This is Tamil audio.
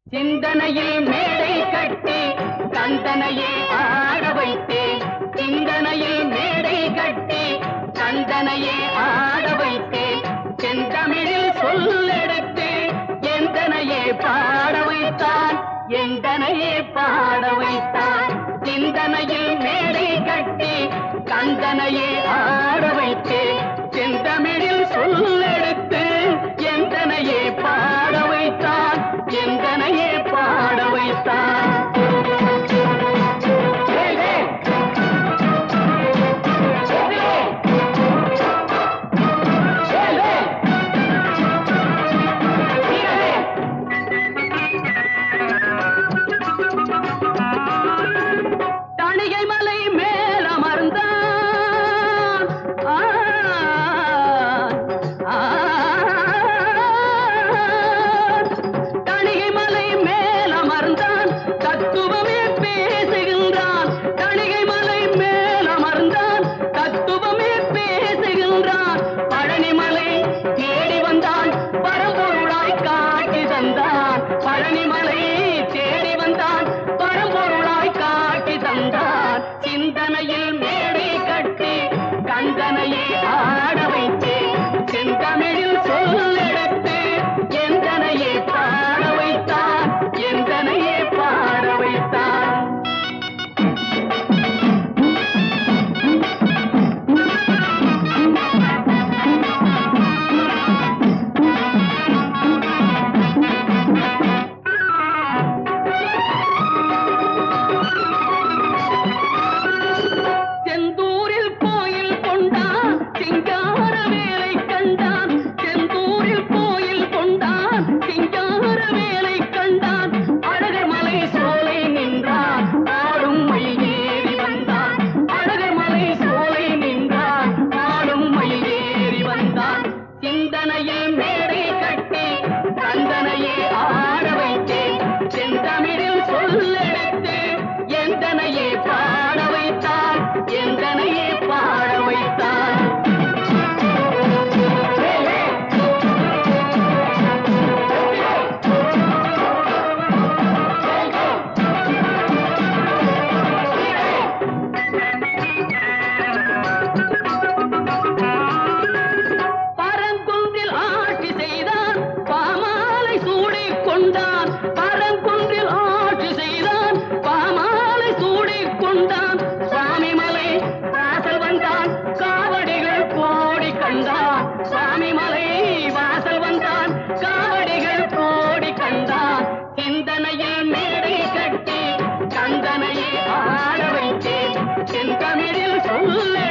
சிந்தனையில் மேடை கட்டி கந்தனையே ஆட வைத்தேன். சிந்தனையில் மேடை கட்டி கந்தனையே ஆட வைத்தேன். செந்தமிழில் சொல்லெடுத்து எந்தனையே பாட வைத்தான். எந்தனையே பாட வைத்தான். சிந்தனையில் மேடை கட்டி கந்தனையே ஆட வைத்தேன். செந்தமிழில் சொல்லெடுத்து எந்தனையே பாட வைத்தான். எந்தனையே பாட வைத்தான். தணிகை மலை மேல் அமர்ந்தான். தணிகை மலை மேல் அமர்ந்தான். தத்துவமே பேசுகின்றான். தணிகை மலை மேல் அமர்ந்தான். தத்துவமே பேசுகின்றான். பழனிமலை தேடி வந்தான். பரம்பொருளாய் காட்டி தந்தான். பழனிமலை தேடி வந்தான். பரம்பொருளாய் காட்டி தந்தான். சிந்தனையில் மேடை கட்டி கந்தனையே ஆட வைத்தேன். செந்தமிழில் சொல்லெடுத்து எந்தனையே பாட வைத்தான். எந்தனையே பாட வைத்தான். செந்தூரில் கோயில் கொண்டான். சிங்கார வேலை கண்டான். செந்தூரில் கோயில் கொண்டான். சிங்கார வேலை கண்டான். அழகர் மலை சோலை நின்றான். ஆடும் மயில் ஏறி வந்தான். அழகர் மலை சோலை நின்றான். ஆடும் மயில் ஏறி வந்தான். சிந்தனையில் மேடை கட்டி கந்தனையே ஆட வைத்தேன். செந்தமிழில் சொல்லெடுத்து எந்தனையே பாட வைத்தான். எந்தனையே பாட வைத்தான். பரங்குன்றில் ஆட்சி செய்தான். பாமாலை சூடிக் கொண்டான். பரங்குன்றில் ஆட்சி செய்தான். பாமாலை சூடிக் கொண்டான். சுவாமிமலை வாசல் வந்தான். காவடிகள் கோடி கண்டான். சுவாமிமலை வாசல் வந்தான். காவடிகள் கோடி கண்டான். சிந்தனையில் மேடை கட்டி கந்தனையே ஆட வைத்தேன். செந்தமிழில் சொல்ல